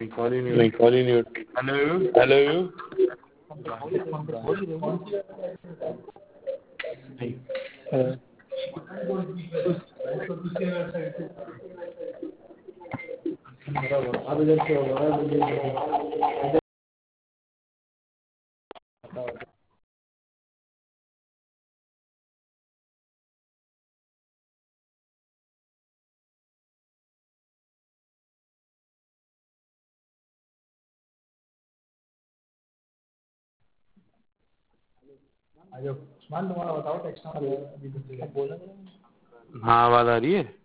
Call ही नहीं उठ। Hello hello हाँ आवाज आ रही है।